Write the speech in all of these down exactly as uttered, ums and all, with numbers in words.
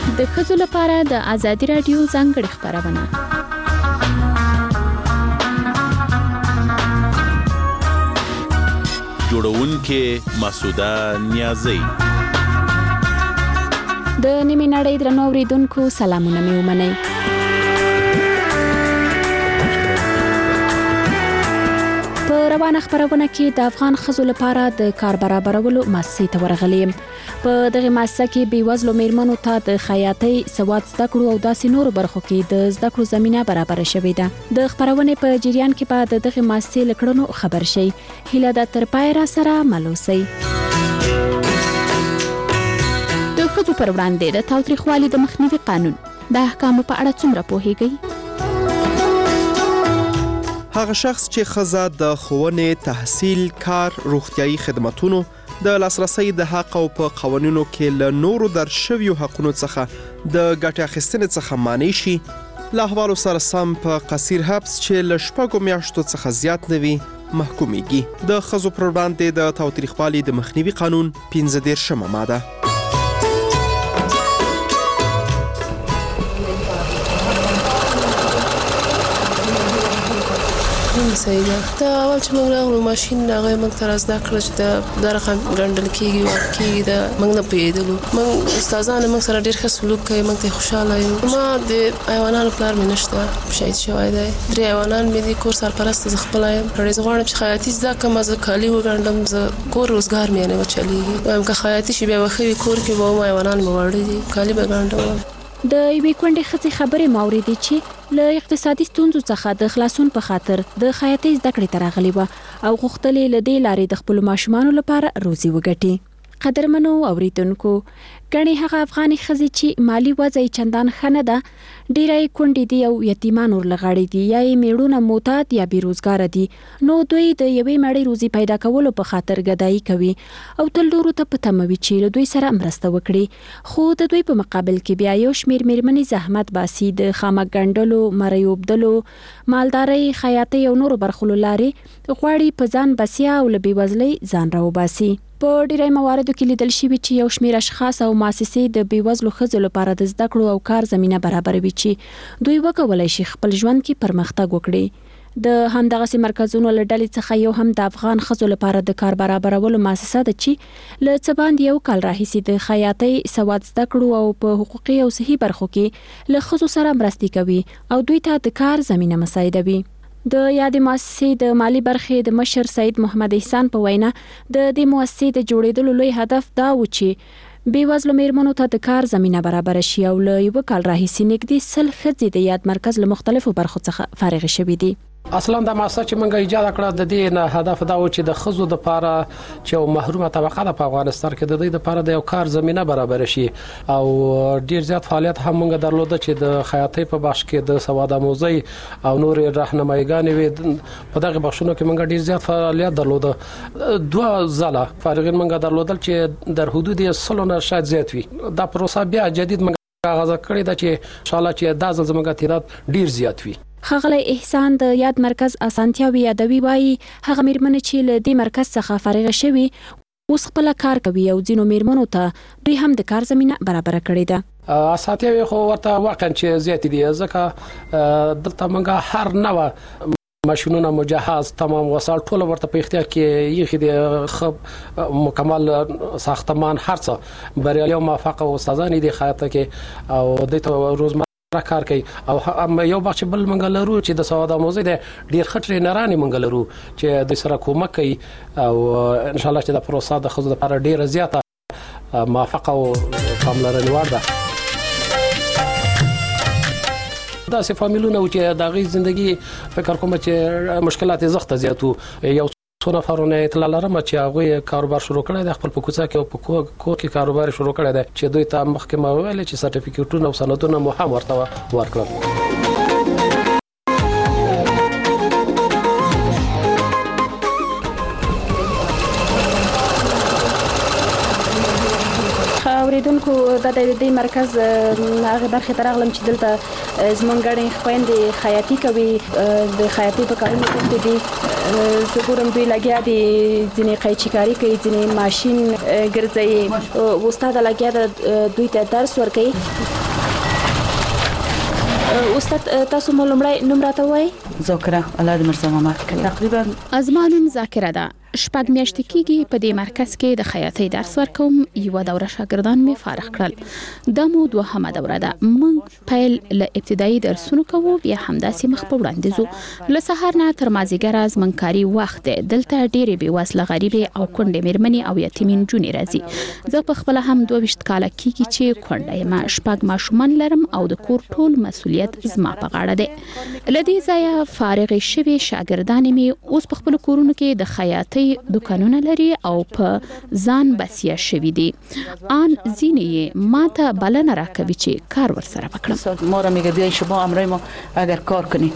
د ښځو لپاره د ازادي راډیو ځانګړې خپرونه. جوړونکې مسعوده نیازی. د نیمې نړۍ درنو اوریدونکو سلامونه مې ومنئ. په روانه خپرونه کې د افغان ښځو لپاره د کار برابرولو مؤسسې ته ورغلې یم. په دغه مؤسسه کې بېوزلو میرمنو ته د خیاطۍ، سواد زده کړو او داسې نورو برخو کې د زده کړو زمینه برابره شوې ده. د خپرونې په جریان کې به د دغه مؤسسې له کړنو خبر شئ. هیله ده تر پایه را سره مل اوسئ. د ښځو پر وړاندې د تاوتریخوالي د مخنیوي قانون د احکامو په اړه څومره پوهیږئ؟ هغه شخص چې ښځه د ښوونې، تحصیل، کار، روغتیايي خدماتونو د لاسرسي د حق او په قوانینو کې له نورو درشویو حقونو څخه د ګټې اخیستنې څخه مانع شي، له احوالو سره سم په قصیر حبس چې له شپږو میاشتو څخه زیات نه وي محکومیږي. د ښځو پر وړاندې د تاوتریخوالي د مخنیوي قانون پنځه دېرشمه ماده. صحیح ده. دا اول چې موږ راغلو ماشین هغه موږ ته زده کړل چې دا رقم ګڼل کېږي او کېږي دا موږ نه پوهېدلو. موږ استادان موږ سره ډېر ښه سلوک کوي، موږ ته خوشحاله یو. ما د حیوانانو پلار مې نشته، شهید شوی دی. درې حیوانان مې دي، کور سرپرسته زه خپله یم. زه غواړم چې خیاطي زده کړم، زه کالي وګنډم، زه کور روزګار مې نه وچلېږي. وایم که خیاطي شي بیا به ښه وي، کور کې به وم حیوانان مې واړه دي، کالي به ګنډم. د یوې کونډې ښځې خبرې مو اورېدې چې له اقتصادي ستونزو څخه د خلاصون په خاطر د خیاطۍ زده کړې ته راغلې وه او غوښتلې له دې لارې د خپلو ماشومانو لپاره روزي وګټي. قدرمنو اوریدونکو، ګڼې هغه افغاني ښځې چې مالي وضع یې چندان ښه نه ده، ډېره یې کونډې دي او یتیمان ورلغاړې دي، یا یې میړونه معتاد یا بېروزګاره دي. نو دوی د یوې مړۍ روزي پیدا کولو په خاطر ګدایي کوي او تل نورو ته په تمه وي چې له دوی سره مرسته وکړي. خو د دوی په مقابل کې بیا یو شمېر میرمنې زحمت باسي، د خامک ګنډلو، مرۍ اوبدلو، مالدارۍ، خیاطۍ او نورو برخو له لارې غواړي په ځان بسیا او له بېوزلۍ ځان راوباسي. په ډیری مواردو کې لیدل شوي چې یو شمېر اشخاص او مؤسسې د بېوزلو ښځو لپاره د زده کړو او کار زمینه برابروي چې دوی وکولی شي خپل ژوند کې پرمختګ وکړي. د همدغسې مرکزونو له ډلې څخه یو هم د افغان ښځو لپاره د کار برابرولو مؤسسه ده چې له څه باندې یو کال راهیسې د خیاطۍ، سواد زده کړو او په حقوقي او صحي برخو کې له ښځو سره مرستې کوي او دوی ته د کار زمینه مساعدوي. د یادې مؤسسې د مالی برخې د مشر سید محمد احسان په وینا د دې مؤسسې د جوړېدلو لوی هدف دا و چې بېوزلو میرمنو ته د کار زمینه برابره شي او له یوه کال راهیسې نږدې سل ښځې د یاد مرکز له مختلفو برخو څخه فارغې شوي دي. اصلا د مؤسسه چې موږ ایجاد کړه د دې نه هدف دا و چې د ښځو د لپاره چې یو محرومه طبقه ده په افغانستان کې د دې لپاره د یو کار زمينه برابر شي او ډیر زیات فعالیت هم موږ درلوده چې د خیاطۍ په بخش کې د سواد آموزي او نور راهنمایګانې وي. په دغه بخشونو کې موږ ډیر زیات فعالیت درلوده. دوه ځله فارغین موږ درلودل چې در حدود سلو نه شاید زیات وي. دا پروسه بیا جدید موږ آغاز کړی دا چې ان شاء الله چې دا ځل زموږ تعداد ډیر زیات وي. ښاغلی احسان د یاد مرکز اسانتیاوې یادوي، وایي هغه میرمنې چې له دې مرکز څخه فارغه شوي اوس خپل کار کوي او ځینو میرمنو ته دوی هم د کار زمینه برابره کړې ده. اسانتیاوې خو ورته واقعا چې زیات دي، ځکه دلته موږ هر نوع ماشینونه مجهز، تمام وسایل ټول ورته په اختیار کې یخي د مکمل ساختمان هرڅه بریالي او موفق استادان دي خیاطه کې او د روزمره کار کوي. او یو بخش بل منګلرو چې د سواد آموزي د ډیر خطر نه راني منګلرو چې د سره کومک کوي او ان شاء الله چې د پروسه د خزو لپاره ډیره زیاته موافقه او پاملرنه ورده. دا سه فامیلونه چې د غي ژوندۍ فکر کوم چې مشکلات زغته زیاتو. یو څو نفرونه اطلاع لرم چې هغه کاروبار شروع کړی د خپل په کوڅه کې او په کور کې کاروبار شروع کړی دی چې دوی ته مخکې ما ویل چې سرټیفیکټونه او سندونه مو هم ورته ورکړل. اوریدونکو، خو د دې مرکز هغه برخه ترغلم چې دلته زمونږ غړي خويندې خیاطي کوي د خیاطي په کارونو کې دي زه ګورم دوی لګیا دي ځینې قیچیکاري کوي ځینې ماشين ګرځي استاد لګیا د دوی ته درس ورکوي. استاد تاسو مو لمړی نوم راته وایي؟ ذاکره الله دې مرسته محمد کړي. تقریبا ازمانم ذاکره ده. شپږ میاشتې کېږي په دې مرکز کې د خیاطۍ درس ورکوم. یو دوره شاګردان می فارغ کړل. دا مو دوهمه دوره ده. موږ پیل له ابتدایي درسونو کوو بیا همداسې مخ په وړاندې ځو. له سهار نه تر مازیګره زموږ کاري وخت دی. دلته ډېرې بې وزله غریبې او کونډې مېرمنې او یتیمې نجونې راځي. زه په خپله هم دوه ویشت کاله کېږي چې کونډه یم. شپږ ماشومان لرم او د کور ټول مسؤلیت زما په غاړه دی. له دې ځایه فارغې شوې شاګردانې مې اوس په خپلو کورونو کې د خیاطۍ دکانونه لري او په ځان بسیا شوي دي. آن ځینې یې ماته بلنه راکوي چې کار ورسره وکړم. ما را میگه بیای شما امرای ما اگر کار کنی.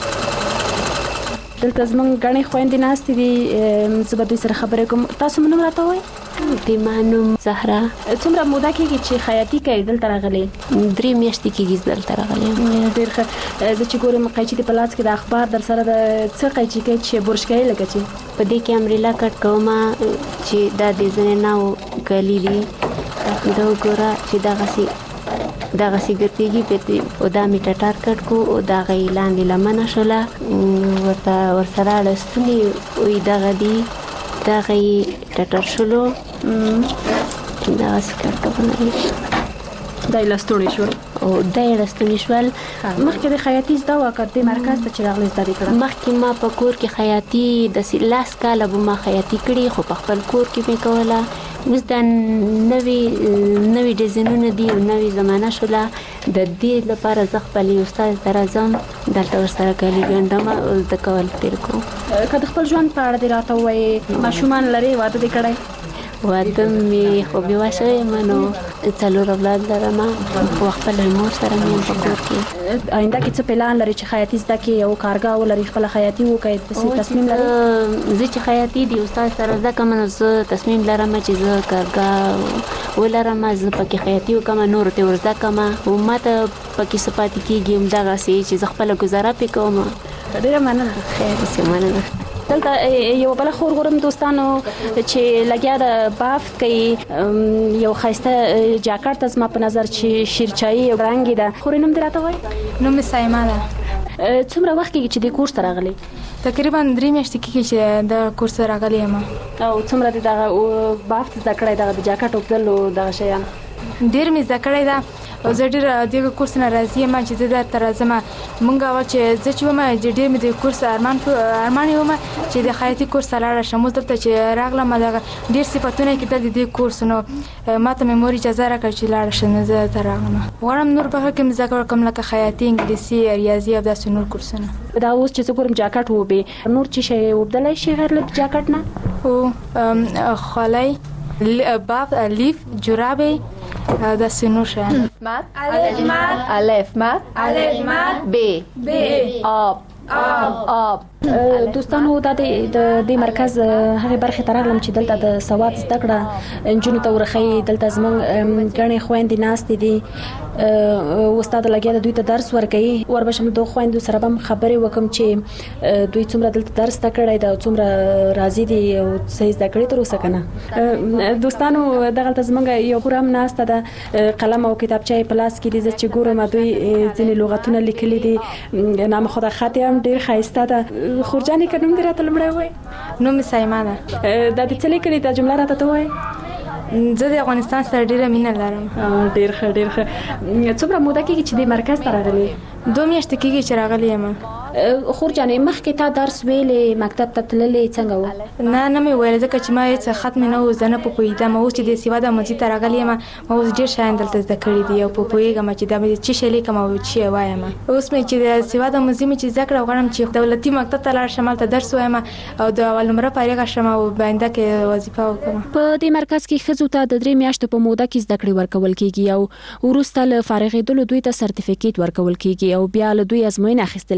دلته زمونږ غړي خويندې ناستې دي. زه به دوی سره خبرې کوم. تاسو نوم راته وایئ؟ د مانوم زهرا. څومره موده کېږي چې خیاطي کوي دلته راغلي؟ درې میاشتې کېږي دلته راغلي. ډېر ښه. زه چې ګورم قیچي دې په لاس کې د اخبار در سره د څه قیچي کوي چې برش کوي لکه چې په دې کې امریلا کټ کوم چې دا د زنانو کلی دي. دا وګوره چې دا غسي دا غسي ګرځيږي په او دا می ټټار کټ کو او دا غي لاندې لمنه شوله ورته ورسره لستنی وې دا غدي دا غي ټټر شلو دا غسي کټ کوي دا لستونی شو او دا لستونی شول. مخکې د خیاطي زده وکړ د مرکز ته چې راغلی زده کړم. مخکې ما په کور کې خیاطي د لاس کاله به ما خیاطي کړي خو په خپل کور کې مې کوله. اوس د نوې نوې ډیزاینونه دي او نوې زمانه شوله. د دې لپاره زه خپلې استاد ته راځم دلته ورسره کالي ګنډم او زده کول تیر کوم. که د خپل ژوند په اړه دې راته ووایې ماشومان لرې واده دې کړی؟ واده مې خو بېوه شوې یم نو څلور اولاد لرم خو خپله مور سره مې یم په کور کې. آینده کې څه پلان لري چې خیاطي زده کړې او کارګاه ولري خپله خیاطي وکړې داسې تصمیم لري؟ زه چې خیاطي د استاد سره زده کوم نو زه تصمیم لرم چې زه کارګاه ولرم. زه پکې خیاطي وکړم نورو ته ور زده کړم او ما ته پکې څه پاتې کېږي همدغسې چې زه خپله ګزاره پرې کوم. ډېره مننه. خیر داسې مننه. دلته یو بل خور ګورم دوستانو چې لګیا د بافت کوي. یو خاسته جاکټ ته زما په نظر چې شیرچایي رنګ ده. خورې نوم دې راته وایي؟ نوم مې سایما ده. څومره وخت کېږي چې دې کورس ته راغلې؟ تقریبا درې میاشتې کېږي چې د کورس ته راغلې یم. او څومره دې دغه بافت زده کړی دغه د جاکټ اوبدل او دغه شیان؟ ډېر مې زده کړی ده او زه ډېره دغه کورس نه راضي یم چې زه درته راځم. مونږ اول چې زه چې وم چې ډېر مې د کورس ارمان ارمان یې وم چې د خیاطي کورس ته لاړه شم. اوس دلته چې راغلم دغه ډېر صفتونه یې کېدل د دې کورس نو ما ته مې مور اجازه راکړه چې لاړه شم. زه دلته راغلم. غواړم نور برخه کې مې زده کړم کوم لکه خیاطي انګلیسي ریاضي او داسې نور کورسونه. دا اوس چې زه ګورم جاکټ ووبې نور څه شی اوبدلی شي غیر له جاکټ نه؟ هو خولۍ باف لیف جورابې داسې نور شیان. مد الف مد الف مد الف مد ب ب آب آب آب. دوستانو دا د دې مرکز هغه برخه ترغلم چې دلته د سواد زده کړه انجونو ته ورخی. دلته زمونږ غړي خويندې ناستې دي. استاد لګیا د دوی ته درس ورکوي. وربشم دوه خويندو سره هم خبرې وکم چې دوی څومره دلته درس زده کړی دا څومره راضي دي او څه زده کړی تر اوسه کنه. دوستانو دغه زمونږ یو خور هم ناسته ده قلم او کتابچه په لاس کې دي. زه چې ګورم دوی ځینې لغتونه لیکلي دي. نام خدا خط هم ډېر ښایسته ده. خورجانې که نوم دې راته لومړی وایي؟ نوم مې سایما ده. دا دې څه لیکلي دا جمله راته ته وایي؟ زه د افغانستان سره ډېره مینه لرم. ډېر ښه ډېر ښه. څومره موده کېږي چې دې مرکز ته راغلې؟ دوه میاشتې کېږي چې راغلې یم. خورجانې مخکې تا درس ویلې مکتب ته تللې څنګه و؟ نه نه مې ویل ځکه چې ما هېڅ خط مې نه و زه نه په پوهېدم. اوس چې د سواد اموزي ته راغلې یم ما اوس ډېر شیان دلته زده کړي دي او په پوهېږم چې دا مې څه شی لیکم او څه وایم. اوس مې چې د سواد اموزي مې چې زده کړه غواړم چې دولتي مکتب ته لاړ شم هلته درس وایم او د اول نمره فارغه شم او په آینده کې وظیفه وکړم. په دې مرکز کې ښځو ته د درې میاشتو په موده کې زده کړې ورکول کېږي او وروسته له فارغېدلو دوی ته سرتیفیکیټ ورکول کېږي او بیا له دوی ازموینه اخیستل کېږي.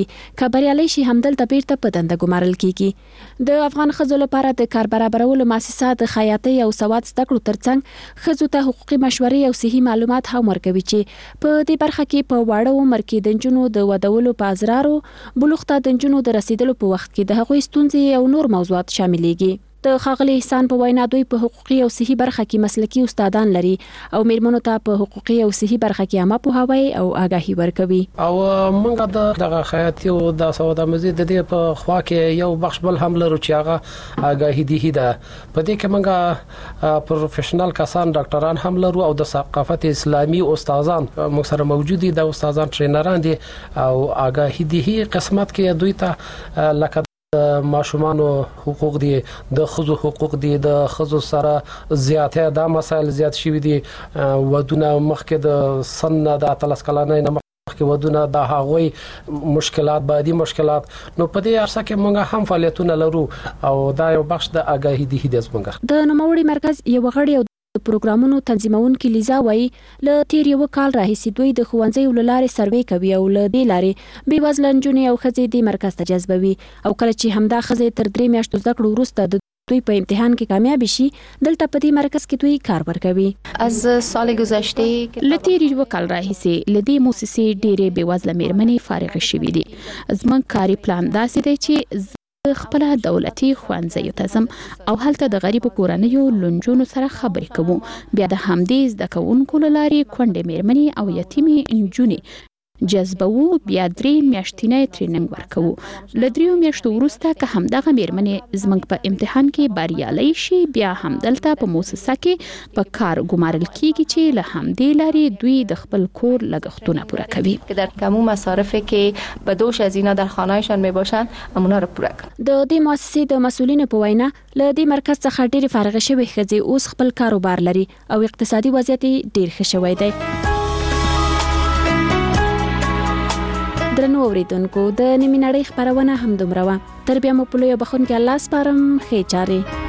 کبریالي شي همدلته بیرته په دنده ګمارل کیږي د افغان ښځو لپاره د کار برابرولو مؤسسه د خیاطۍ او سواد زده کړو ترڅنګ ښځو ته حقوقي مشورې او صحي معلومات هم ورکوي چې په دې برخه کې په واړه عمر کې د نجونو د ودولو په ازرارو بلوغ ته د نجونو د رسیدلو په وخت کې د هغوی ستونزې او نور موضوعات شاملېږي. د ښاغلي احسان په وینا دوی په حقوقي او صحي برخه کې مسلکي استادان لري او میرمنو ته په حقوقي او صحي برخه کې عامه پوهاوی او آگاهي ورکوي. او موږ د خیاطۍ او د سودا مزید د په خوا کې یو بخش بل هم لرو چې هغه آگاهي دي ده. په دې کې موږ پروفیشنل کسان ډاکټران هم لرو او د ثقافت اسلامي استادان موږ سره موجود دي. د استادان ټرینران دي او آگاهي دي قسمت کې دوی ته لکه د ماشومانو حقوق دي، د خزو حقوق دي، د خزو سره زیاته د مسایل زیات شوي دي، ودونه مخکې د سن د اتلس کلنۍ نه مخکې ودونه د هغوی مشکلات بعدي مشکلات نو په دې ارسه کې موږ هم فعالیتونه لرو او دا یو بخش د آگاهي دي هیڅ موږ د نوموړي مرکز یو غړی د پروګرامونو تنظیمونکو لیزا وایي له تیر یو کال راهیسې دوی د ښوونځیو له لارې سروې کوي او له دې لارې بېوزله نجونې او ښځې دې مرکز ته جذبوي او کله چې همدا ښځې تر درې میاشتو زده کړو وروسته د دوی په امتحان کې کامیاب شي دلته په دې مرکز کې دوی کار ورکوي. از سال گذشته له تیر یو کال راهیسې له دې مؤسسې ډېرې بېوزله میرمنې فارغ شوې دي. زموږ کاري پلان داسې دی چې خپل دولتي ښوونځیو ته ځم او هلته د غریبو کورنیو لنجونو سره خبرې کوم. بیا د همدې زده کوونکو له لارې کونډې میرمنې او یتیمې نجونې جذبوو. بیا درې میاشتنی ټریننګ ورکوو. له دریو میاشتو وروسته که همدغه میرمنې زموږ په امتحان کې بریالۍ شي بیا همدلته په مؤسسه کې په کار ګمارل کیږي چې له همدې لارې دوی د خپل کور لګښتونه پوره کوي. که در کمو مصارفی که به دوش از اینا در خانه‌شان میباشند امونا رو پوره کن. د دې مؤسسې د مسؤلینو په وینا له دې مرکز څخه ډېرې فارغ شوې ښځې اوس خپل کاروبار لري او اقتصادي وضعیت ډېر ښه شوی دی. درنو اوریدونکو د نیمه نړۍ خبرونه هم دومره وه. تر بیا مو په لویه بخښونکي الله سپارم. ښې چارې.